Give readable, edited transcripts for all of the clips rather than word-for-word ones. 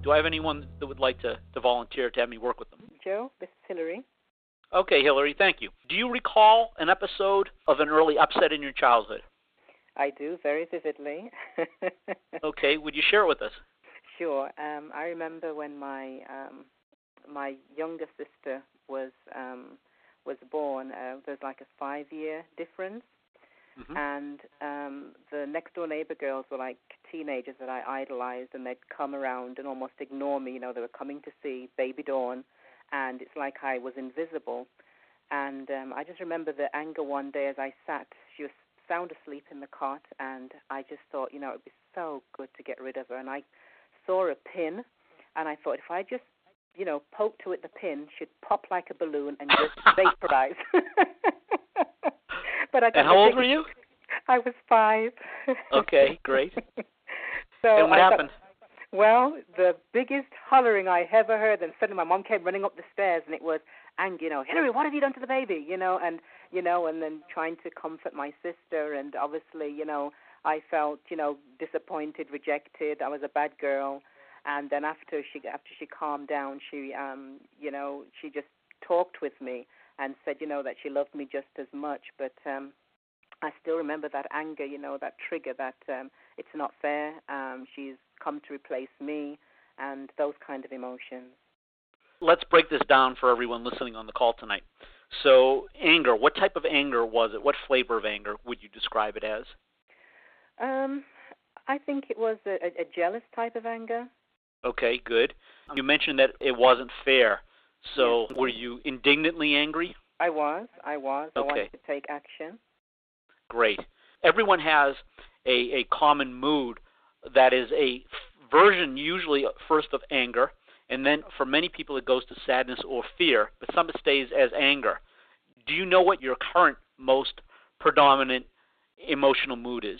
Do I have anyone that would like to volunteer to have me work with them? Joe, this is Hillary. Okay, Hillary, thank you. Do you recall an episode of an early upset in your childhood? I do, very vividly. Okay, would you share it with us? Sure. I remember when my younger sister was born. There's like a 5-year difference. Mm-hmm. And the next-door neighbor girls were like teenagers that I idolized, and they'd come around and almost ignore me. You know, they were coming to see baby Dawn, and it's like I was invisible. And I just remember the anger one day as I sat. She was sound asleep in the cot, and I just thought, you know, it would be so good to get rid of her. And I saw a pin, and I thought if I just, you know, poked her with the pin, she'd pop like a balloon and just vaporize. But I and how old were you? I was 5. Okay, great. So and what happened? Well, the biggest hollering I ever heard, and suddenly my mom came running up the stairs, and it was, and you know, Hillary, what have you done to the baby? You know, and then trying to comfort my sister, and obviously, you know, I felt, you know, disappointed, rejected. I was a bad girl, and then after she calmed down, she, you know, she just talked with me and said, you know, that she loved me just as much, but I still remember that anger, you know, that trigger, that it's not fair, she's come to replace me, and those kind of emotions. Let's break this down for everyone listening on the call tonight. So anger, what type of anger was it? What flavor of anger would you describe it as? I think it was a jealous type of anger. Okay, good. You mentioned that it wasn't fair. So Yes. Were you indignantly angry? I was. Okay. I wanted to take action. Great. Everyone has a common mood that is a version usually first of anger, and then for many people it goes to sadness or fear, but some it stays as anger. Do you know what your current most predominant emotional mood is?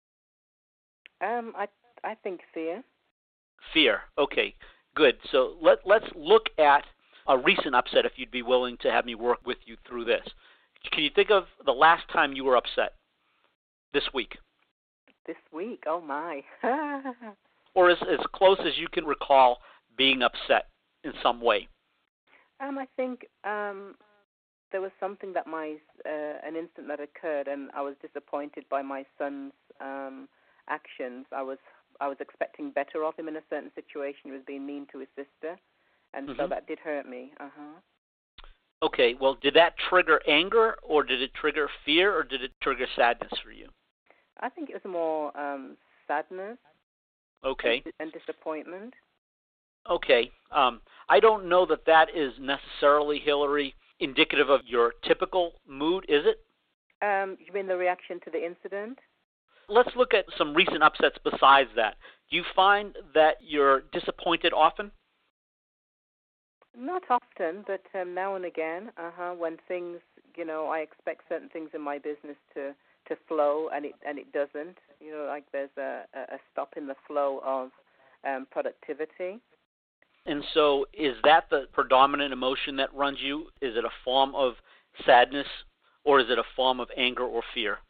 I think fear. Fear. Okay, good. So let's look at a recent upset if you'd be willing to have me work with you through this. Can you think of the last time you were upset? This week. This week? Oh, my. Or as close as you can recall being upset in some way. I think there was something that an incident that occurred, and I was disappointed by my son's actions. I was expecting better of him in a certain situation. He was being mean to his sister, and so that did hurt me. Okay, well, did that trigger anger, or did it trigger fear, or did it trigger sadness for you? I think it was more sadness. Okay. And disappointment. Okay. I don't know that is necessarily, Hillary, indicative of your typical mood, is it? You mean the reaction to the incident? Let's look at some recent upsets besides that. Do you find that you're disappointed often? Not often, but now and again. When things, you know, I expect certain things in my business to flow, and it doesn't. You know, like there's a stop in the flow of productivity. And so is that the predominant emotion that runs you? Is it a form of sadness, or is it a form of anger or fear?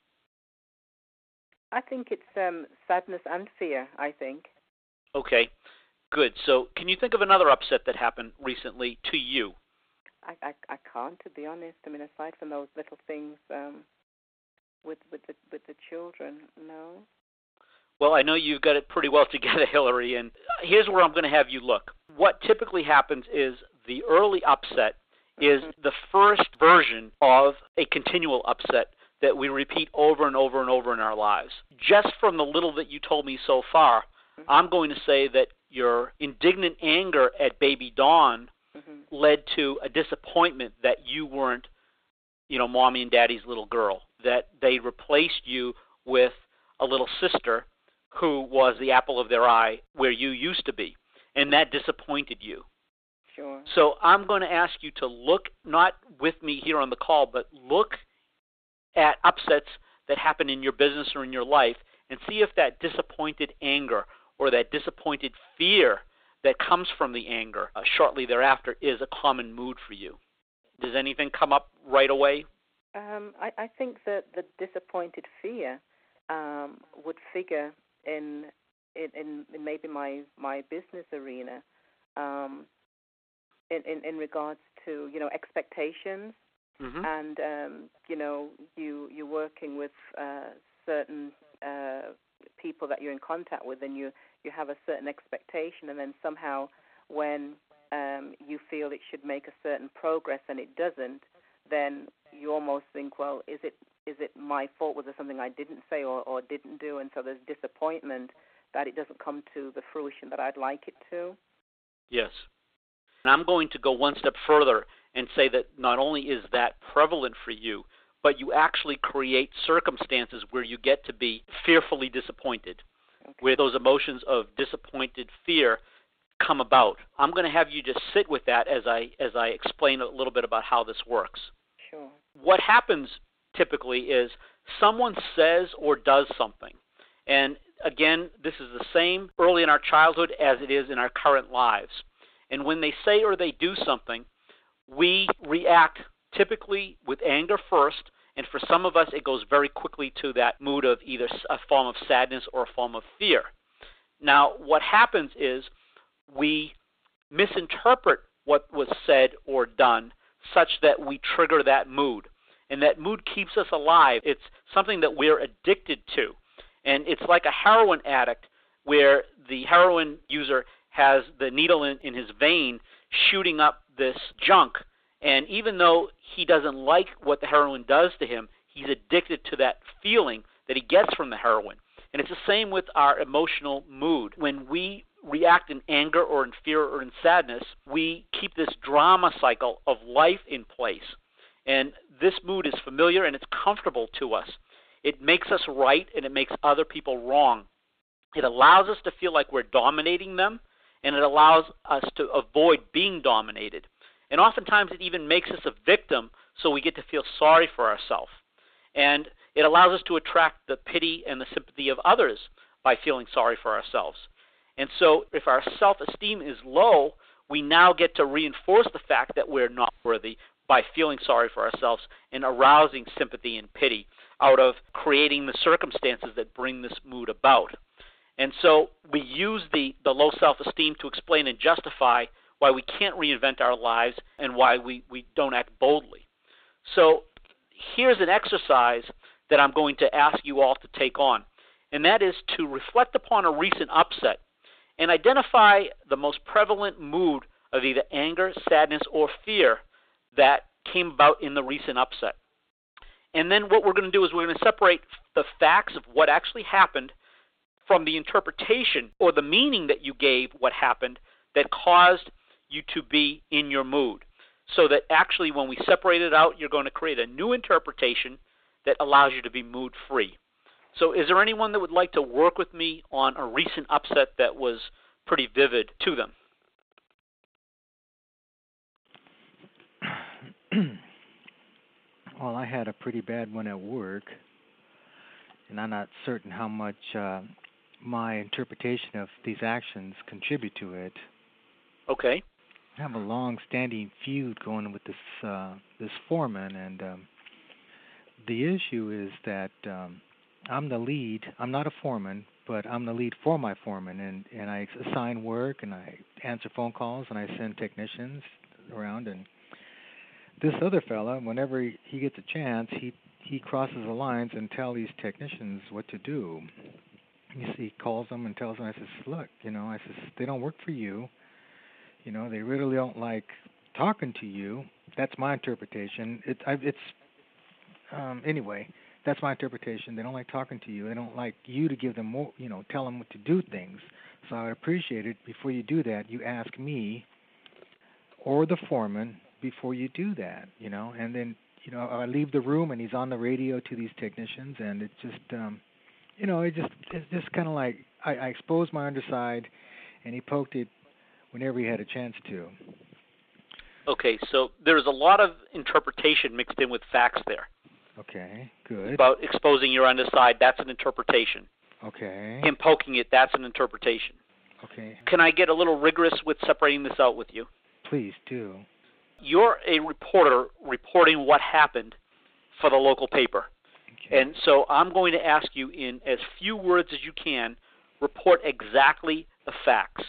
I think it's sadness and fear, I think. Okay, good. So can you think of another upset that happened recently to you? I can't, to be honest. I mean, aside from those little things with the children, no. Well, I know you've got it pretty well together, Hillary, and here's where I'm going to have you look. What typically happens is the early upset is the first version of a continual upset that we repeat over and over and over in our lives. Just from the little that you told me so far, I'm going to say that your indignant anger at baby Dawn led to a disappointment that you weren't, you know, mommy and daddy's little girl, that they replaced you with a little sister who was the apple of their eye where you used to be, and that disappointed you. Sure. So I'm going to ask you to look, not with me here on the call, but look at upsets that happen in your business or in your life and see if that disappointed anger or that disappointed fear that comes from the anger shortly thereafter is a common mood for you. Does anything come up right away? I think that the disappointed fear would figure in in maybe my business arena, in regards to expectations, Mm-hmm. and you're working with certain people that you're in contact with, and you have a certain expectation, and then somehow when you feel it should make a certain progress and it doesn't, then you almost think, well, is it my fault? Was there something I didn't say or didn't do? And so there's disappointment that it doesn't come to the fruition that I'd like it to. Yes. And I'm going to go one step further and say that not only is that prevalent for you, but you actually create circumstances where you get to be fearfully disappointed, Okay. where those emotions of disappointed fear come about. I'm going to have you just sit with that as I explain a little bit about how this works. Sure. What happens typically is someone says or does something. And again, this is the same early in our childhood as it is in our current lives. And when they say or they do something, we react typically with anger first, and for some of us it goes very quickly to that mood of either a form of sadness or a form of fear. Now, what happens is we misinterpret what was said or done such that we trigger that mood. And that mood keeps us alive. It's something that we're addicted to. And it's like a heroin addict where the heroin user has the needle in his vein shooting up this junk. And even though he doesn't like what the heroin does to him, he's addicted to that feeling that he gets from the heroin. And it's the same with our emotional mood. When we react in anger or in fear or in sadness, we keep this drama cycle of life in place. And this mood is familiar and it's comfortable to us. It makes us right and it makes other people wrong. It allows us to feel like we're dominating them, and it allows us to avoid being dominated. And oftentimes it even makes us a victim, so we get to feel sorry for ourselves. And it allows us to attract the pity and the sympathy of others by feeling sorry for ourselves. And so if our self-esteem is low, we now get to reinforce the fact that we're not worthy by feeling sorry for ourselves and arousing sympathy and pity out of creating the circumstances that bring this mood about. And so we use the low self-esteem to explain and justify why we can't reinvent our lives and why we don't act boldly. So here's an exercise that I'm going to ask you all to take on, and that is to reflect upon a recent upset and identify the most prevalent mood of either anger, sadness, or fear that came about in the recent upset. And then what we're going to do is we're going to separate the facts of what actually happened from the interpretation or the meaning that you gave what happened that caused you to be in your mood. So that actually when we separate it out, you're going to create a new interpretation that allows you to be mood free. So is there anyone that would like to work with me on a recent upset that was pretty vivid to them? Well, I had a pretty bad one at work, and I'm not certain how much my interpretation of these actions contribute to it. Okay. I have a long-standing feud going with this foreman, and the issue is that I'm the lead. I'm not a foreman, but I'm the lead for my foreman, and I assign work, and I answer phone calls, and I send technicians around, and this other fella, whenever he gets a chance, he crosses the lines and tells these technicians what to do. He calls them and tells them, I says, look, they don't work for you. They really don't like talking to you. That's my interpretation. Anyway, that's my interpretation. They don't like talking to you. They don't like you to give them more, tell them what to do things. So I would appreciate it before you do that, you ask me or the foreman before you do that, and then, I leave the room and he's on the radio to these technicians, and it just, it's just kind of like I exposed my underside, and he poked it whenever he had a chance to. Okay, so there's a lot of interpretation mixed in with facts there. Okay, good. About exposing your underside, that's an interpretation. Okay. Him poking it, that's an interpretation. Okay. Can I get a little rigorous with separating this out with you? Please do. You're a reporter reporting what happened for the local paper. Okay. And so I'm going to ask you in as few words as you can, report exactly the facts.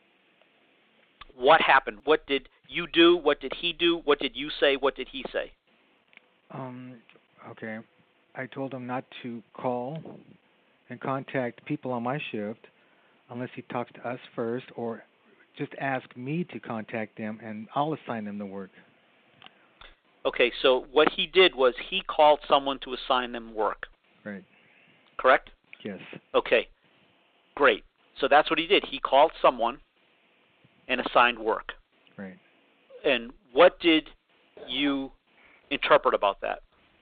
What happened? What did you do? What did he do? What did you say? What did he say? Okay. I told him not to call and contact people on my shift unless he talks to us first, or just ask me to contact them and I'll assign them the work. Okay, so what he did was he called someone to assign them work. Right. Correct? Yes. Okay, great. So that's what he did. He called someone and assigned work. Right. And what did you interpret about that?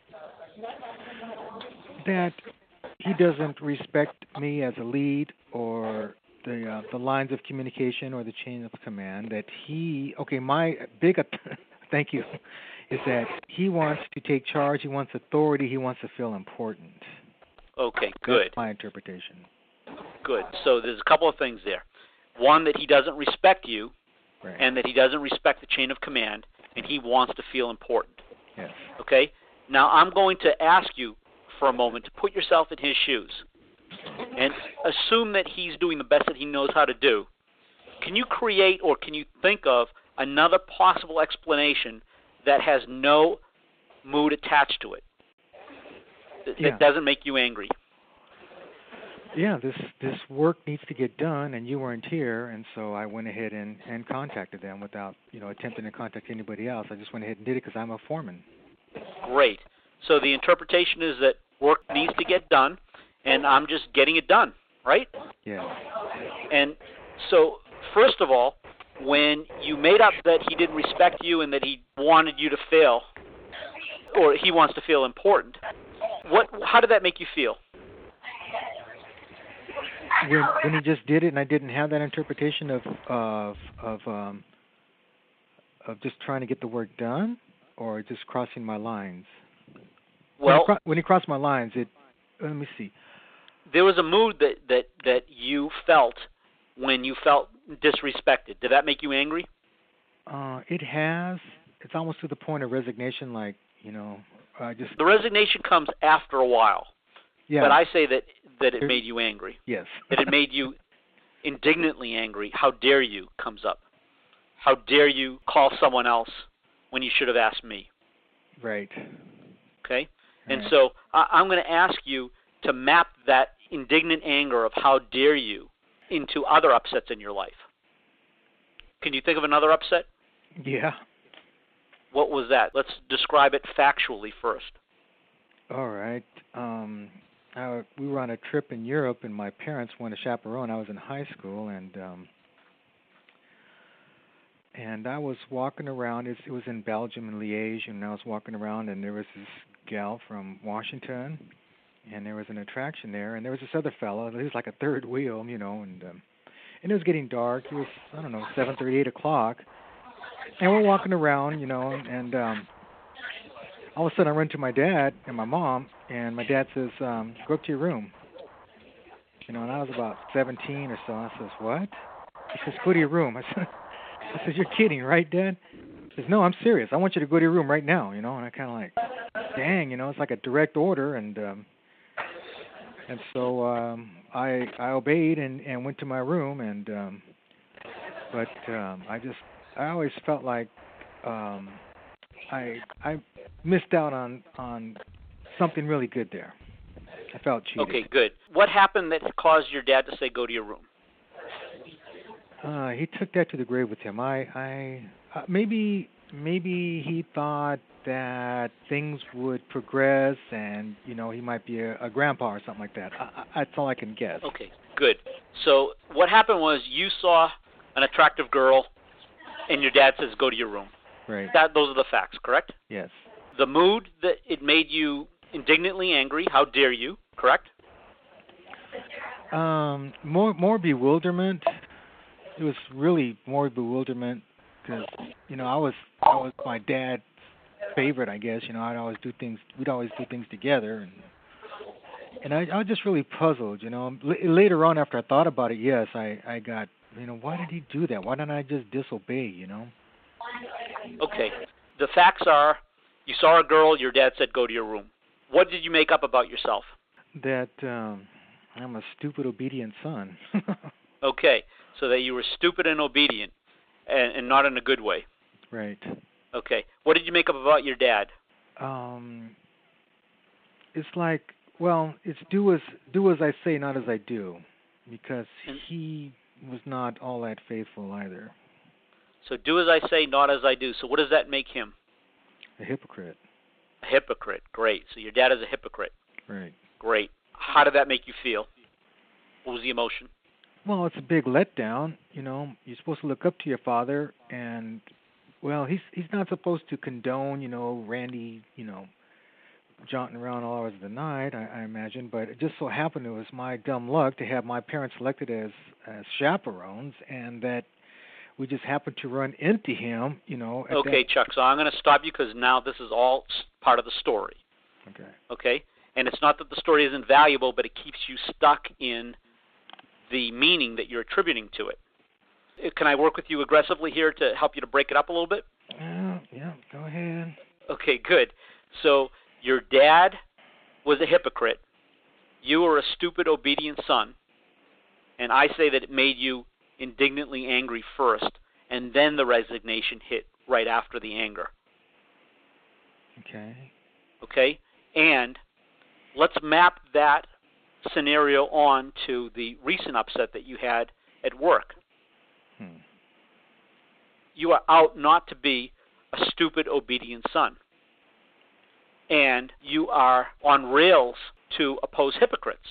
That he doesn't respect me as a lead, or the lines of communication or the chain of command. That my big thank you, is that he wants to take charge. He wants authority. He wants to feel important. Okay, good. That's my interpretation. Good. So there's a couple of things there. One, that he doesn't respect you, right, and that he doesn't respect the chain of command, and he wants to feel important. Yes. Okay? Now I'm going to ask you for a moment to put yourself in his shoes and assume that he's doing the best that he knows how to do. Can you create, or can you think of another possible explanation that has no mood attached to it, that doesn't make you angry? Yeah, this work needs to get done, and you weren't here, and so I went ahead and contacted them without attempting to contact anybody else. I just went ahead and did it because I'm a foreman. Great. So the interpretation is that work needs to get done, and I'm just getting it done, right? Yeah. And so, first of all, when you made up that he didn't respect you and that he wanted you to fail, or he wants to feel important, how did that make you feel? When he just did it, and I didn't have that interpretation of just trying to get the work done, or just crossing my lines. Well, when he crossed my lines, let me see. There was a mood that you felt when you felt disrespected. Did that make you angry? It has. It's almost to the point of resignation, just... The resignation comes after a while. Yeah. But I say that it made you angry. Yes. That it made you indignantly angry. How dare you comes up. How dare you call someone else when you should have asked me. Right. Okay? And right. So I'm going to ask you to map that indignant anger of how dare you into other upsets in your life. Can you think of another upset? Yeah. What was that? Let's describe it factually first. All right. We were on a trip in Europe, and my parents wanted to chaperone. I was in high school, and I was walking around. It was in Belgium, in Liège, and I was walking around, and there was this gal from Washington, and there was an attraction there, and there was this other fellow. He was like a third wheel, and it was getting dark. It was, 7:30, 8 o'clock, and we're walking around, and all of a sudden I run to my dad and my mom, and my dad says, go up to your room. And I was about 17 or so. I says, what? He says, go to your room. I says, you're kidding, right, Dad? He says, no, I'm serious. I want you to go to your room right now, and I kind of like, dang, it's like a direct order, and so I obeyed and went to my room, but I always felt like I missed out on something really good there. I felt cheated. Okay, good. What happened that caused your dad to say go to your room? He took that to the grave with him. Maybe he thought that things would progress, and he might be a grandpa or something like that. That's all I can guess. Okay, good. So what happened was you saw an attractive girl, and your dad says go to your room. Right. Those are the facts, correct? Yes. The mood that it made you indignantly angry. How dare you? Correct. More bewilderment. It was really more bewilderment because I was my dad's favorite, I guess. We'd always do things together, and I was just really puzzled. Later on, after I thought about it, yes, I got why did he do that? Why didn't I just disobey? Okay. The facts are, you saw a girl, your dad said go to your room. What did you make up about yourself? That I'm a stupid, obedient son. Okay, so that you were stupid and obedient, and not in a good way. Right. Okay. What did you make up about your dad? It's like, well, it's do as I say, not as I do, because he was not all that faithful either. So do as I say, not as I do. So what does that make him? A hypocrite. A hypocrite. Great. So your dad is a hypocrite. Right. Great. How did that make you feel? What was the emotion? Well, it's a big letdown. You know, you're supposed to look up to your father, and well, he's not supposed to condone, Randy, jaunting around all hours of the night, I imagine. But it just so happened it was my dumb luck to have my parents selected as chaperones, and that we just happened to run into him, Okay, Chuck, so I'm going to stop you because now this is all part of the story. Okay. Okay? And it's not that the story isn't valuable, but it keeps you stuck in the meaning that you're attributing to it. Can I work with you aggressively here to help you to break it up a little bit? Yeah, go ahead. Okay, good. So your dad was a hypocrite. You were a stupid, obedient son. And I say that it made you indignantly angry first, and then the resignation hit right after the anger. Okay. Okay? And let's map that scenario on to the recent upset that you had at work. You are out not to be a stupid, obedient son. And you are on rails to oppose hypocrites.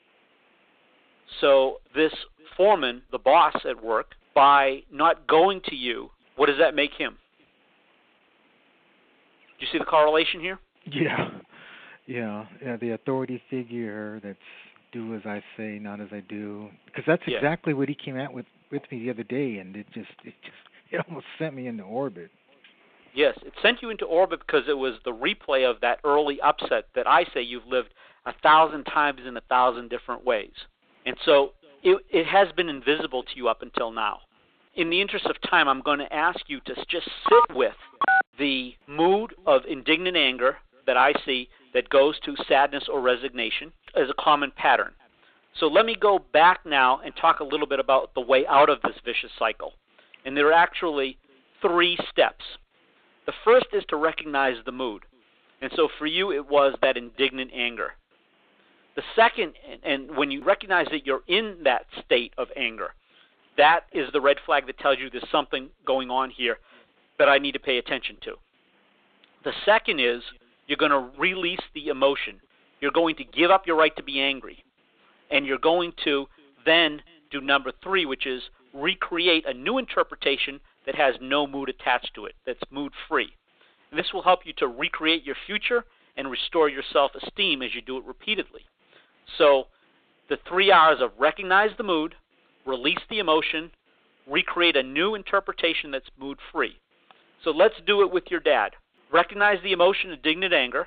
So this foreman, the boss at work, by not going to you, what does that make him? Do you see the correlation here? Yeah, the authority figure that's do as I say, not as I do. Because that's exactly what he came out with me the other day, and it almost sent me into orbit. Yes, it sent you into orbit because it was the replay of that early upset that I say you've lived 1,000 times in 1,000 different ways. And so it has been invisible to you up until now. In the interest of time, I'm going to ask you to just sit with the mood of indignant anger that I see that goes to sadness or resignation as a common pattern. So let me go back now and talk a little bit about the way out of this vicious cycle. And there are actually 3 steps. The first is to recognize the mood. And so for you, it was that indignant anger. The second, and when you recognize that you're in that state of anger, that is the red flag that tells you there's something going on here that I need to pay attention to. The second is you're going to release the emotion. You're going to give up your right to be angry. And you're going to then do number 3, which is recreate a new interpretation that has no mood attached to it, that's mood-free. This will help you to recreate your future and restore your self-esteem as you do it repeatedly. So the 3 R's of recognize the mood, release the emotion, recreate a new interpretation that's mood-free. So let's do it with your dad. Recognize the emotion of indignant anger,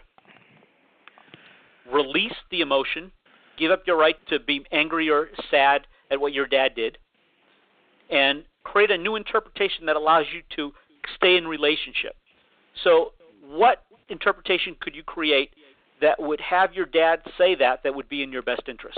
release the emotion, give up your right to be angry or sad at what your dad did, and create a new interpretation that allows you to stay in relationship. So what interpretation could you create that would have your dad say that would be in your best interest?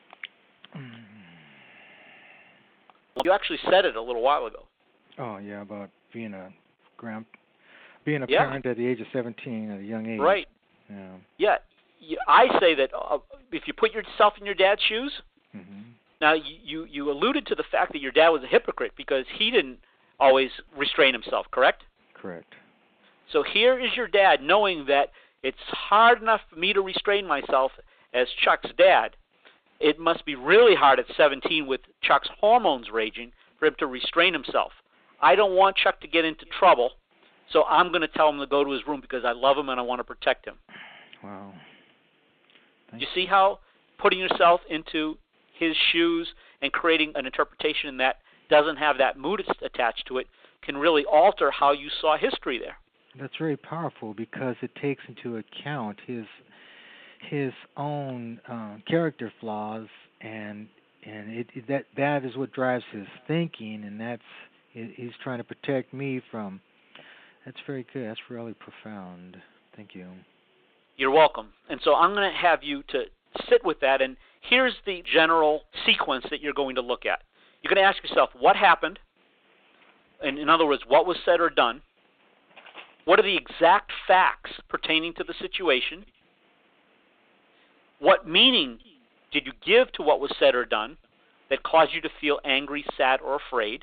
You actually said it a little while ago. Oh, yeah, about being a parent at the age of 17, at a young age. Right. Yeah. I say that if you put yourself in your dad's shoes, mm-hmm. Now, you alluded to the fact that your dad was a hypocrite because he didn't always restrain himself, correct? Correct. So here is your dad knowing that it's hard enough for me to restrain myself as Chuck's dad. It must be really hard at 17 with Chuck's hormones raging for him to restrain himself. I don't want Chuck to get into trouble, so I'm going to tell him to go to his room because I love him and I want to protect him. Wow. You see how putting yourself into his shoes and creating an interpretation that doesn't have that mood attached to it can really alter how you saw history there. That's very powerful because it takes into account his own character flaws, and that is what drives his thinking, and he's trying to protect me from. That's very good. That's really profound. Thank you. You're welcome. And so I'm going to have you to sit with that, and here's the general sequence that you're going to look at. You're going to ask yourself, what happened? And in other words, what was said or done? What are the exact facts pertaining to the situation? What meaning did you give to what was said or done that caused you to feel angry, sad, or afraid?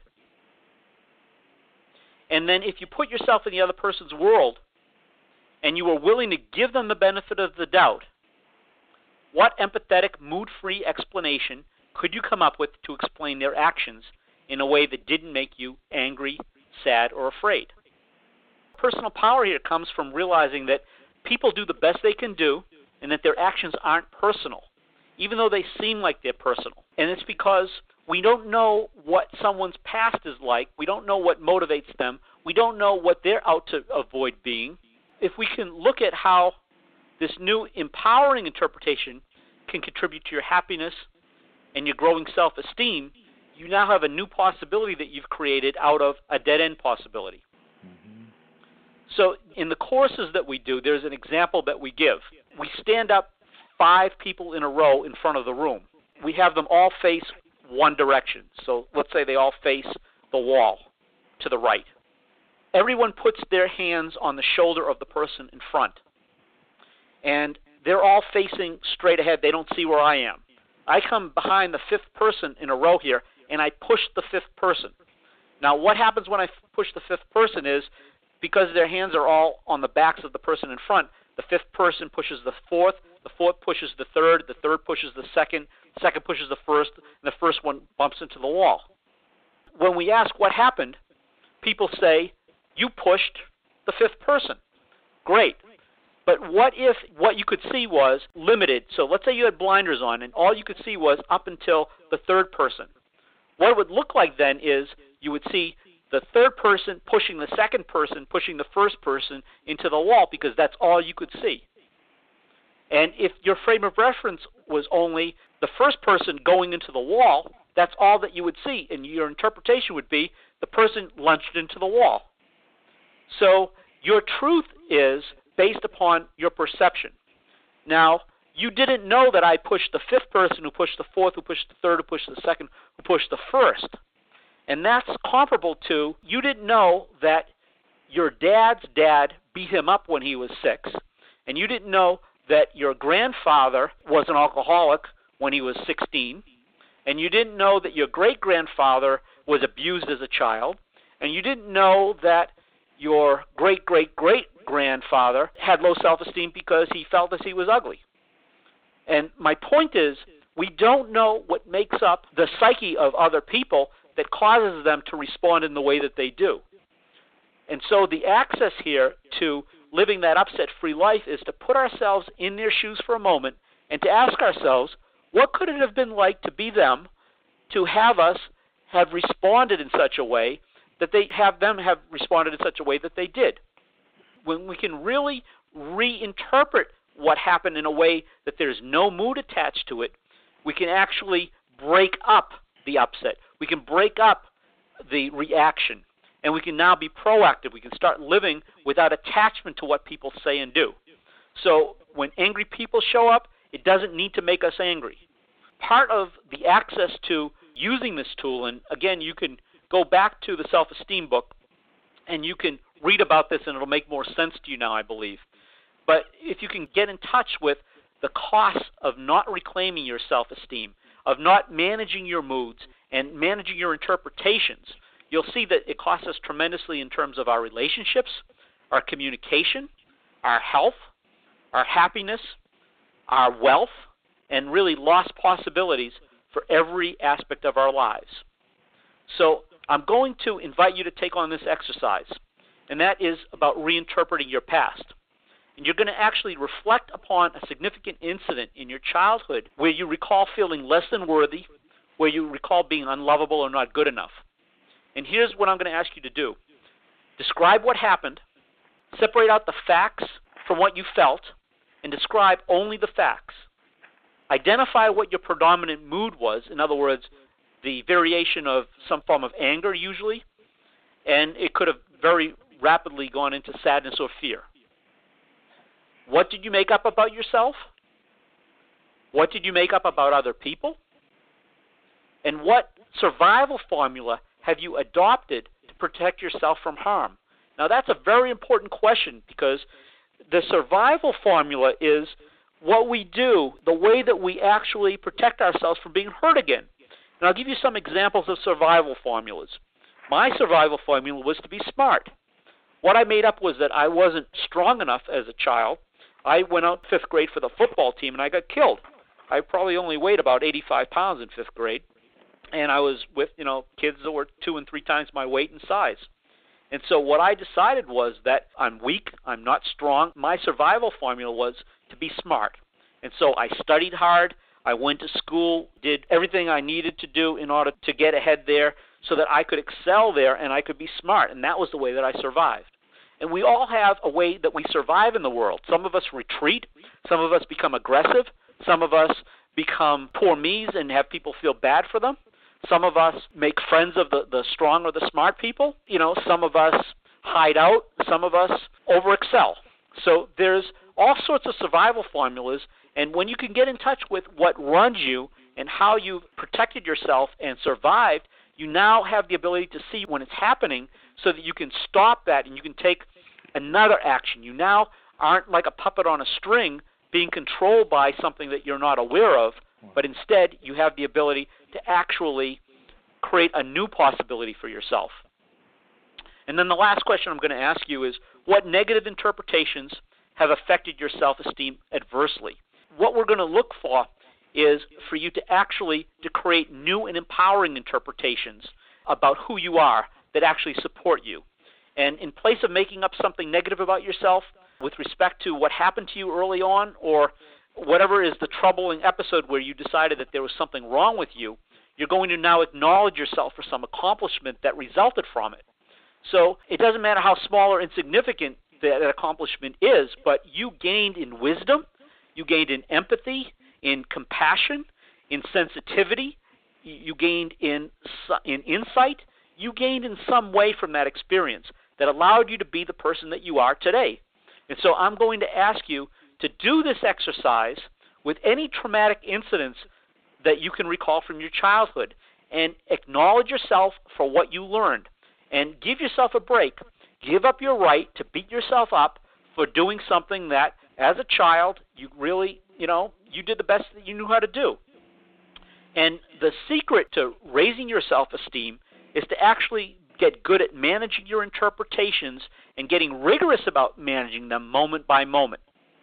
And then if you put yourself in the other person's world and you were willing to give them the benefit of the doubt, what empathetic, mood-free explanation could you come up with to explain their actions in a way that didn't make you angry, sad, or afraid? Personal power here comes from realizing that people do the best they can do and that their actions aren't personal, even though they seem like they're personal. And it's because we don't know what someone's past is like. We don't know what motivates them. We don't know what they're out to avoid being. If we can look at how this new empowering interpretation can contribute to your happiness and your growing self-esteem, you now have a new possibility that you've created out of a dead-end possibility. So in the courses that we do, there's an example that we give. We stand up 5 people in a row in front of the room. We have them all face one direction. So let's say they all face the wall to the right. Everyone puts their hands on the shoulder of the person in front. And they're all facing straight ahead. They don't see where I am. I come behind the 5th person in a row here, and I push the 5th person. Now, what happens when I push the 5th person is, because their hands are all on the backs of the person in front, the 5th person pushes the 4th pushes the 3rd pushes the 2nd pushes the 1st, and the 1st one bumps into the wall. When we ask what happened, people say, you pushed the 5th person. Great. But what if what you could see was limited? So let's say you had blinders on, and all you could see was up until the 3rd person. What it would look like then is you would see the 3rd person pushing the 2nd person, pushing the 1st person into the wall, because that's all you could see. And if your frame of reference was only the 1st person going into the wall, that's all that you would see, and your interpretation would be the person lunged into the wall. So your truth is based upon your perception. Now, you didn't know that I pushed the 5th person, who pushed the 4th, who pushed the 3rd, who pushed the 2nd, who pushed the 1st. And that's comparable to, you didn't know that your dad's dad beat him up when he was 6, and you didn't know that your grandfather was an alcoholic when he was 16, and you didn't know that your great-grandfather was abused as a child, and you didn't know that your great-great-great-grandfather had low self-esteem because he felt as he was ugly. And my point is, we don't know what makes up the psyche of other people that causes them to respond in the way that they do. And so the access here to living that upset-free life is to put ourselves in their shoes for a moment and to ask ourselves, what could it have been like to be them, to have us have responded in such a way that they have them have responded in such a way that they did? When we can really reinterpret what happened in a way that there's no mood attached to it, we can actually break up the upset. We can break up the reaction, and we can now be proactive. We can start living without attachment to what people say and do. So when angry people show up, it doesn't need to make us angry. Part of the access to using this tool, and again, you can go back to the self-esteem book, and you can read about this, and it'll make more sense to you now, I believe. But if you can get in touch with the costs of not reclaiming your self-esteem, of not managing your moods and managing your interpretations, you'll see that it costs us tremendously in terms of our relationships, our communication, our health, our happiness, our wealth, and really lost possibilities for every aspect of our lives. So I'm going to invite you to take on this exercise, and that is about reinterpreting your past. And you're going to actually reflect upon a significant incident in your childhood where you recall feeling less than worthy, where you recall being unlovable or not good enough. And here's what I'm going to ask you to do. Describe what happened, separate out the facts from what you felt, and describe only the facts. Identify what your predominant mood was, in other words, the variation of some form of anger usually, and it could have very rapidly gone into sadness or fear. What did you make up about yourself? What did you make up about other people? And what survival formula have you adopted to protect yourself from harm? Now, that's a very important question, because the survival formula is what we do, the way that we actually protect ourselves from being hurt again. And I'll give you some examples of survival formulas. My survival formula was to be smart. What I made up was that I wasn't strong enough as a child. I went out 5th grade for the football team, and I got killed. I probably only weighed about 85 pounds in 5th grade, and I was with, kids that were 2 and 3 times my weight and size. And so what I decided was that I'm weak, I'm not strong. My survival formula was to be smart. And so I studied hard, I went to school, did everything I needed to do in order to get ahead there so that I could excel there and I could be smart. And that was the way that I survived. And we all have a way that we survive in the world. Some of us retreat, some of us become aggressive, some of us become poor me's and have people feel bad for them. Some of us make friends of the strong or the smart people. Some of us hide out. Some of us overexcel. So there's all sorts of survival formulas, and when you can get in touch with what runs you and how you've protected yourself and survived, you now have the ability to see when it's happening so that you can stop that and you can take another action. You now aren't like a puppet on a string being controlled by something that you're not aware of, but instead you have the ability to actually create a new possibility for yourself. And then the last question I'm going to ask you is, what negative interpretations have affected your self-esteem adversely? What we're going to look for is for you to actually create new and empowering interpretations about who you are that actually support you. And in place of making up something negative about yourself with respect to what happened to you early on, or whatever is the troubling episode where you decided that there was something wrong with you, you're going to now acknowledge yourself for some accomplishment that resulted from it. So it doesn't matter how small or insignificant that accomplishment is, but you gained in wisdom, you gained in empathy, in compassion, in sensitivity, you gained in insight, you gained in some way from that experience that allowed you to be the person that you are today. And so I'm going to ask you to do this exercise with any traumatic incidents that you can recall from your childhood, and acknowledge yourself for what you learned, and give yourself a break. Give up your right to beat yourself up for doing something that, as a child, you really, you did the best that you knew how to do. And the secret to raising your self-esteem is to actually get good at managing your interpretations and getting rigorous about managing them moment by moment.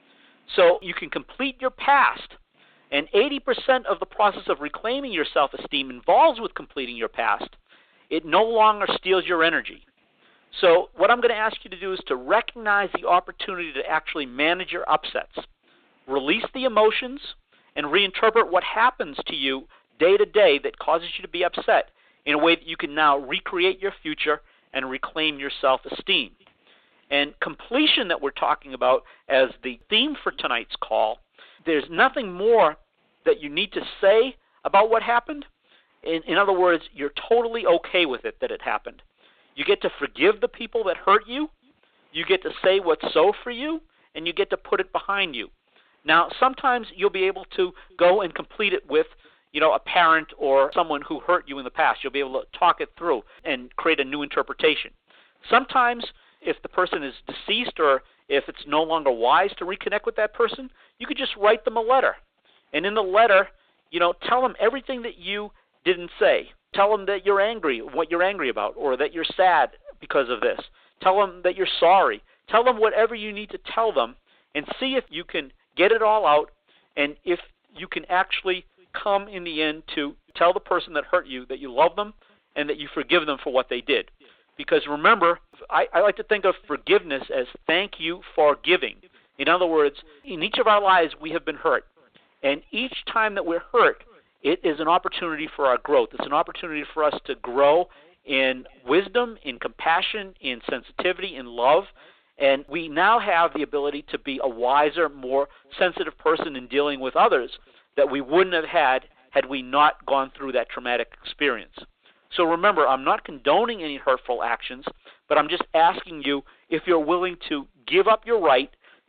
So you can complete your past, and 80% of the process of reclaiming your self-esteem involves with completing your past. It no longer steals your energy. So what I'm going to ask you to do is to recognize the opportunity to actually manage your upsets. Release the emotions and reinterpret what happens to you day to day that causes you to be upset in a way that you can now recreate your future and reclaim your self-esteem. And completion that we're talking about as the theme for tonight's call, there's nothing more that you need to say about what happened. In other words, you're totally okay with it that it happened. You get to forgive the people that hurt you, you get to say what's so for you, and you get to put it behind you. Now, sometimes you'll be able to go and complete it with, a parent or someone who hurt you in the past. You'll be able to talk it through and create a new interpretation. Sometimes, if the person is deceased or if it's no longer wise to reconnect with that person, you could just write them a letter. And in the letter, tell them everything that you didn't say. Tell them that you're angry, what you're angry about, or that you're sad because of this. Tell them that you're sorry. Tell them whatever you need to tell them, and see if you can get it all out, and if you can actually come in the end to tell the person that hurt you that you love them and that you forgive them for what they did. Because remember, I like to think of forgiveness as thank you for giving. In other words, in each of our lives we have been hurt. And each time that we're hurt, it is an opportunity for our growth. It's an opportunity for us to grow in wisdom, in compassion, in sensitivity, in love. And we now have the ability to be a wiser, more sensitive person in dealing with others that we wouldn't have had we not gone through that traumatic experience. So remember, I'm not condoning any hurtful actions, but I'm just asking you if you're willing to give up your right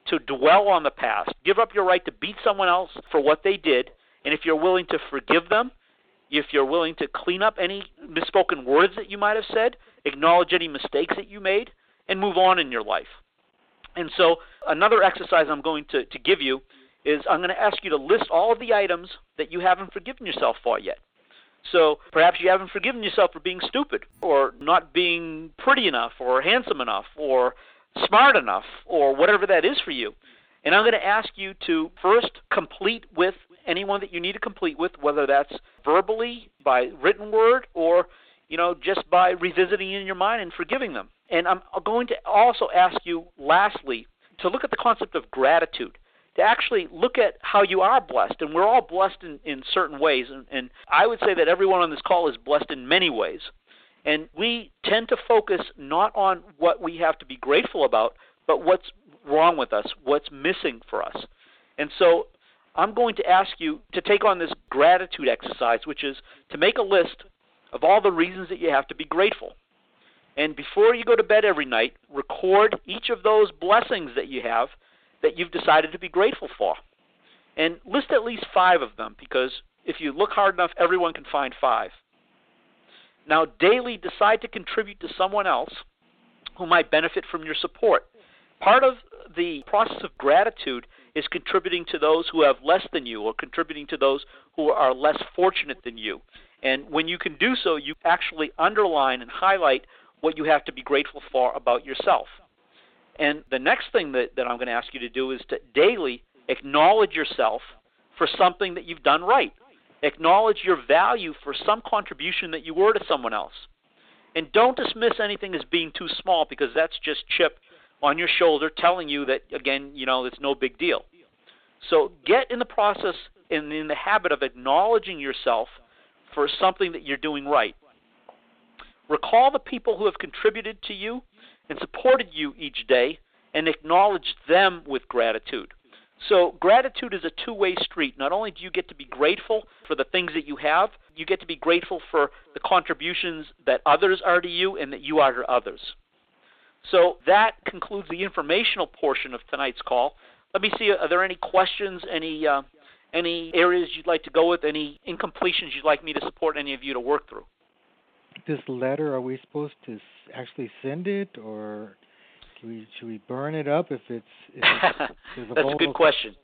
to dwell on the past. Give up your right to beat someone else for what they did. And if you're willing to forgive them, if you're willing to clean up any misspoken words that you might have said, acknowledge any mistakes that you made, and move on in your life. And so another exercise I'm going to give you is I'm going to ask you to list all of the items that you haven't forgiven yourself for yet. So perhaps you haven't forgiven yourself for being stupid, or not being pretty enough, or handsome enough, or smart enough, or whatever that is for you. And I'm going to ask you to first complete with anyone that you need to complete with, whether that's verbally, by written word, or just by revisiting in your mind and forgiving them. And I'm going to also ask you, lastly, to look at the concept of gratitude, to actually look at how you are blessed. And we're all blessed in certain ways. And I would say that everyone on this call is blessed in many ways. And we tend to focus not on what we have to be grateful about, but what's wrong with us, what's missing for us. And so I'm going to ask you to take on this gratitude exercise, which is to make a list of all the reasons that you have to be grateful. And before you go to bed every night, record each of those blessings that you have that you've decided to be grateful for. And list at least 5 of them, because if you look hard enough, everyone can find 5. Now, daily decide to contribute to someone else who might benefit from your support. Part of the process of gratitude is contributing to those who have less than you, or contributing to those who are less fortunate than you. And when you can do so, you actually underline and highlight what you have to be grateful for about yourself. And the next thing that I'm going to ask you to do is to daily acknowledge yourself for something that you've done right. Acknowledge your value for some contribution that you were to someone else. And don't dismiss anything as being too small, because that's just Chip on your shoulder telling you that, again, it's no big deal. So get in the process and in the habit of acknowledging yourself for something that you're doing right. Recall the people who have contributed to you and supported you each day, and acknowledge them with gratitude. So gratitude is a two-way street. Not only do you get to be grateful for the things that you have, you get to be grateful for the contributions that others are to you and that you are to others. So that concludes the informational portion of tonight's call. Let me see, are there any questions, any areas you'd like to go with, any incompletions you'd like me to support any of you to work through? This letter, are we supposed to actually send it, or should we burn it up if it's That's a good question.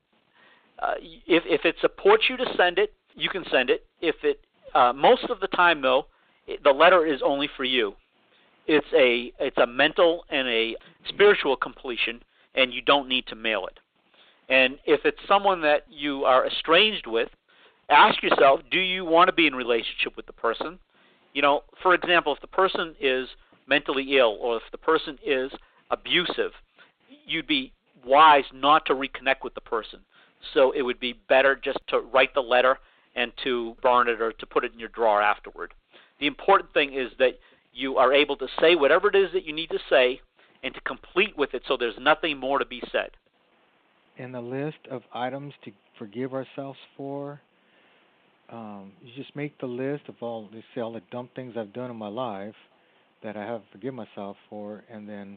If it supports you to send it, you can send it. If it most of the time, though, the letter is only for you. It's a mental and a spiritual completion, and you don't need to mail it. And if it's someone that you are estranged with, ask yourself, do you want to be in relationship with the person? For example, if the person is mentally ill, or if the person is abusive, you'd be wise not to reconnect with the person. So it would be better just to write the letter and to burn it or to put it in your drawer afterward. The important thing is that you are able to say whatever it is that you need to say and to complete with it so there's nothing more to be said. In the list of items to forgive ourselves for, you just make the list of all the dumb things I've done in my life that I have to forgive myself for, and then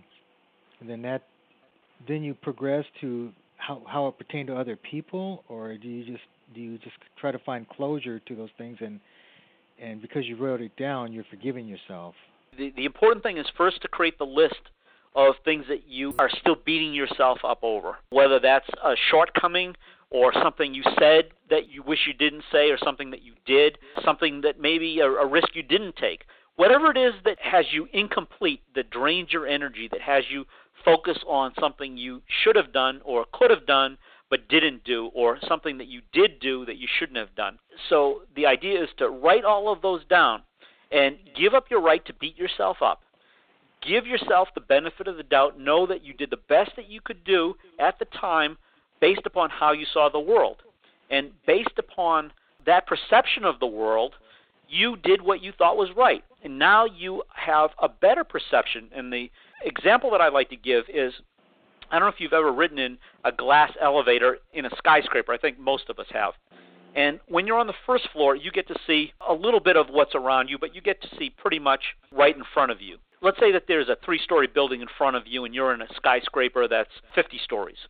you progress to how it pertained to other people, or do you just try to find closure to those things, and because you wrote it down, you're forgiving yourself? The important thing is first to create the list of things that you are still beating yourself up over, whether that's a shortcoming or something you said that you wish you didn't say, or something that you did, something that maybe a risk you didn't take. Whatever it is that has you incomplete, that drains your energy, that has you focus on something you should have done or could have done but didn't do, or something that you did do that you shouldn't have done. So the idea is to write all of those down and give up your right to beat yourself up. Give yourself the benefit of the doubt. Know that you did the best that you could do at the time based upon how you saw the world. And based upon that perception of the world, you did what you thought was right. And now you have a better perception. And the example that I like to give is, I don't know if you've ever ridden in a glass elevator in a skyscraper. I think most of us have. And when you're on the first floor, you get to see a little bit of what's around you, but you get to see pretty much right in front of you. Let's say that there's a 3-story building in front of you and you're in a skyscraper that's 50 stories.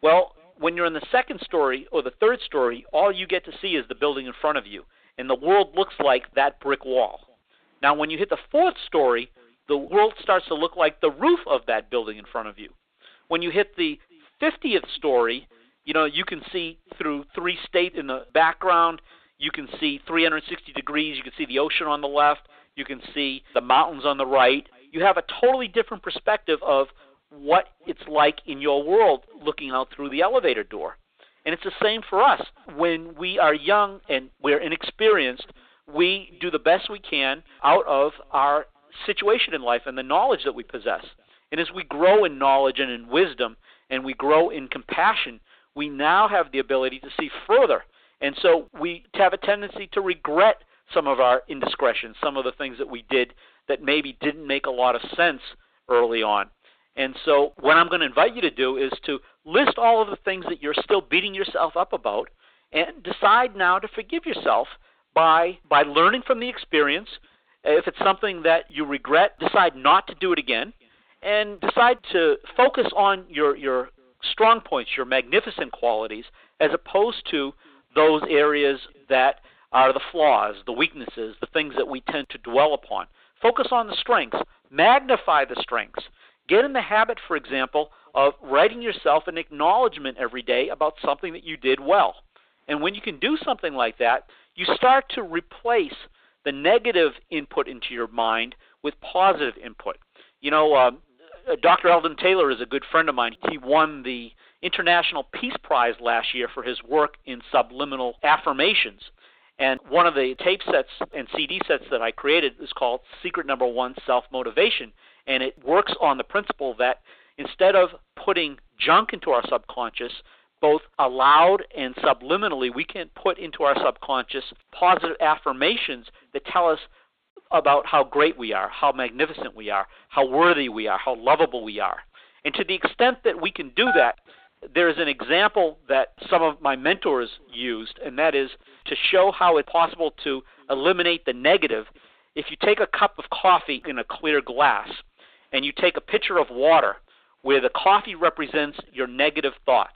Well, when you're in the second story or the third story, all you get to see is the building in front of you, and the world looks like that brick wall. Now, when you hit the fourth story, the world starts to look like the roof of that building in front of you. When you hit the 50th story, you can see through 3 states in the background. You can see 360 degrees. You can see the ocean on the left. You can see the mountains on the right. You have a totally different perspective of what it's like in your world looking out through the elevator door. And it's the same for us. When we are young and we're inexperienced, we do the best we can out of our situation in life and the knowledge that we possess. And as we grow in knowledge and in wisdom and we grow in compassion, we now have the ability to see further. And so we have a tendency to regret some of our indiscretions, some of the things that we did that maybe didn't make a lot of sense early on. And so what I'm going to invite you to do is to list all of the things that you're still beating yourself up about and decide now to forgive yourself by learning from the experience. If it's something that you regret, decide not to do it again, and decide to focus on your strong points, your magnificent qualities, as opposed to those areas that are the flaws, the weaknesses, the things that we tend to dwell upon. Focus on the strengths. Magnify the strengths. Get in the habit, for example, of writing yourself an acknowledgement every day about something that you did well. And when you can do something like that, you start to replace the negative input into your mind with positive input. Dr. Eldon Taylor is a good friend of mine. He won the International Peace Prize last year for his work in subliminal affirmations. And one of the tape sets and CD sets that I created is called Secret Number 1, Self-Motivation. And it works on the principle that instead of putting junk into our subconscious, both aloud and subliminally, we can put into our subconscious positive affirmations that tell us about how great we are, how magnificent we are, how worthy we are, how lovable we are. And to the extent that we can do that, there's an example that some of my mentors used, and that is to show how it's possible to eliminate the negative. If you take a cup of coffee in a clear glass, and you take a pitcher of water where the coffee represents your negative thoughts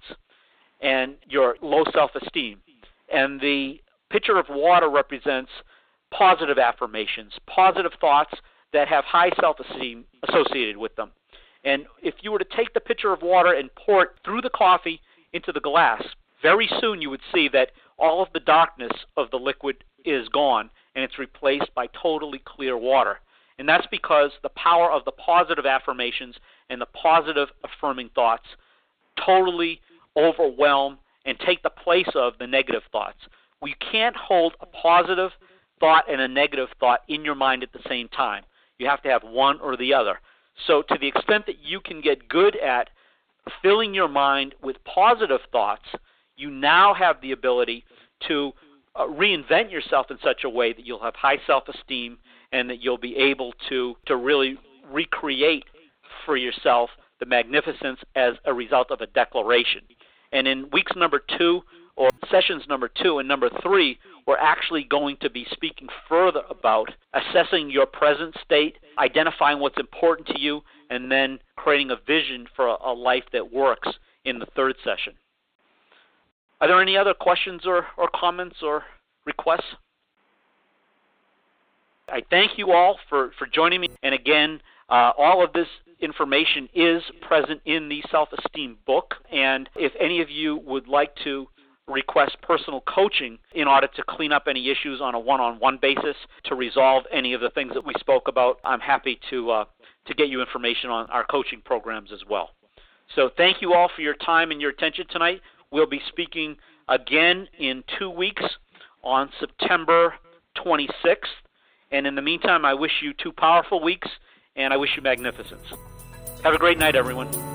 and your low self-esteem, and the pitcher of water represents positive affirmations, positive thoughts that have high self-esteem associated with them. And if you were to take the pitcher of water and pour it through the coffee into the glass, very soon you would see that all of the darkness of the liquid is gone, and it's replaced by totally clear water. And that's because the power of the positive affirmations and the positive affirming thoughts totally overwhelm and take the place of the negative thoughts. We can't hold a positive thought and a negative thought in your mind at the same time. You have to have one or the other. So to the extent that you can get good at filling your mind with positive thoughts, you now have the ability to reinvent yourself in such a way that you'll have high self-esteem and that you'll be able to really recreate for yourself the magnificence as a result of a declaration. And in weeks number 2 or sessions number 2 and number 3, we're actually going to be speaking further about assessing your present state, identifying what's important to you, and then creating a vision for a life that works in the 3rd session. Are there any other questions or comments or requests? I thank you all for joining me. And again, all of this information is present in the Self-Esteem book. And if any of you would like to request personal coaching in order to clean up any issues on a one-on-one basis, to resolve any of the things that we spoke about, I'm happy to get you information on our coaching programs as well. So thank you all for your time and your attention tonight. We'll be speaking again in 2 weeks on September 26th. And in the meantime, I wish you 2 powerful weeks, and I wish you magnificence. Have a great night, everyone.